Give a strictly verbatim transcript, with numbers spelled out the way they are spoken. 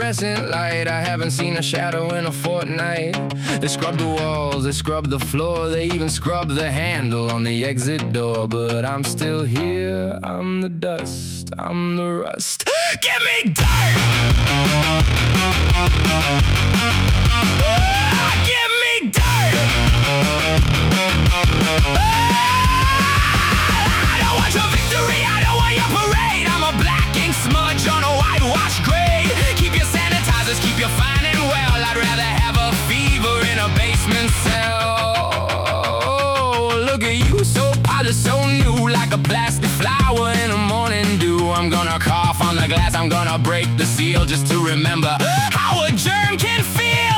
fluorescent light. I haven't seen a shadow in a fortnight. They scrub the walls, they scrub the floor, they even scrub the handle on the exit door. But I'm still here, I'm the dust, I'm the rust. Give me dirt! Give me dirt! I don't want your victory, I don't want your parade. I'm a black ink smudge on a whitewashed grave. Keep your sanitizers, keep your fine and well. I'd rather have a fever in a basement cell. Look at you, so polished, so new, like a plastic flower in a morning dew. I'm gonna cough on the glass, I'm gonna break the seal, just to remember how a germ can feel.